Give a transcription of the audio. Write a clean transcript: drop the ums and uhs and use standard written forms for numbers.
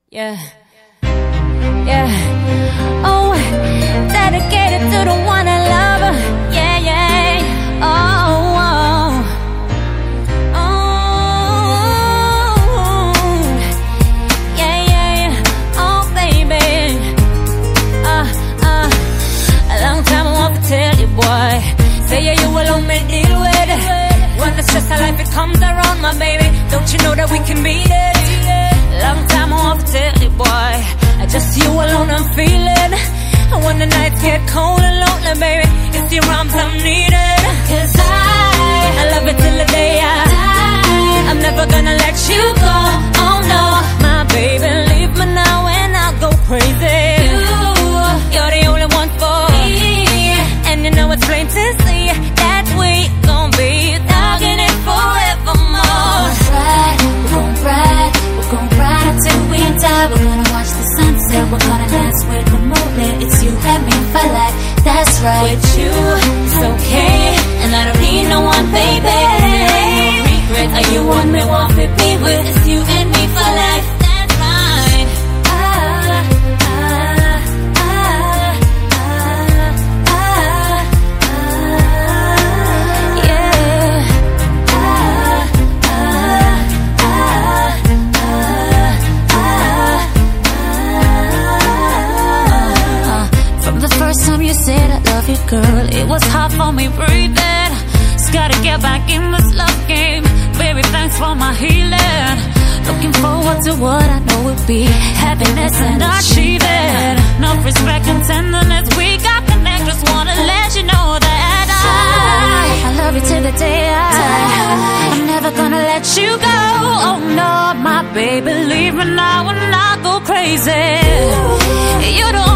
Yeah, yeah. Oh, dedicated to the one I love. Yeah, yeah. Oh, oh, oh. Yeah, yeah. Oh, baby. A long time I want to tell you, boy. Say yeah, you will only deal with it. When the stress of life it comes around, my baby, don't you know that we can beat it? Long time I want to tell you, boy, just you alone I'm feeling. And when the nights get cold and lonely, baby, it's your arms I'm needing. 'Cause I love it till the day I die. I'm never gonna let you go, oh no. My baby, leave me now and I'll go crazy. You're the only one for me, and you know it's plain to see that we gon' be talking it forevermore. We're gon' ride until we die. We're gonna watch the sunset. We're gonna dance with the moonlit. It's you and me for life, that's right. With you, it's okay, and I don't need no one, baby. No regrets, are you want me, want to be with? It's you and me for life, that's right. First time you said I love you, girl, it was hard for me breathing. Just gotta get back in this love game. Baby, thanks for my healing. Looking forward to what I know will be happiness and achieving. Enough respect and tenderness, we got connect. Just wanna let you know that I love you till the day I'm never gonna let you go. Oh no, my baby, leave me now and I'll go crazy. You don't